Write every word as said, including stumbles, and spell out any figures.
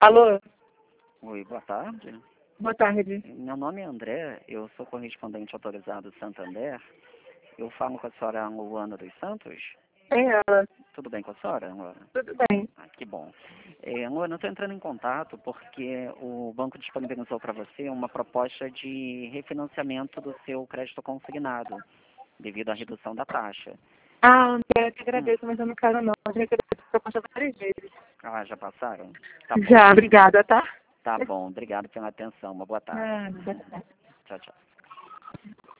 Alô? Oi, boa tarde. Boa tarde. Meu nome é André, eu sou correspondente autorizado do Santander. Eu falo com a senhora Luana dos Santos. É ela. Tudo bem com a senhora, Luana? Tudo bem. Ah, que bom. É, Luana, eu estou entrando em contato porque o banco disponibilizou para você uma proposta de refinanciamento do seu crédito consignado, devido à redução da taxa. Ah, André, eu te Hum. agradeço, mas eu não quero não. Eu já recebi essa proposta várias vezes. Ah, já passaram? Tá bom. Já, obrigada, tá? Tá bom, obrigado pela atenção. Uma boa tarde. Ah, boa tarde. Tchau, tchau.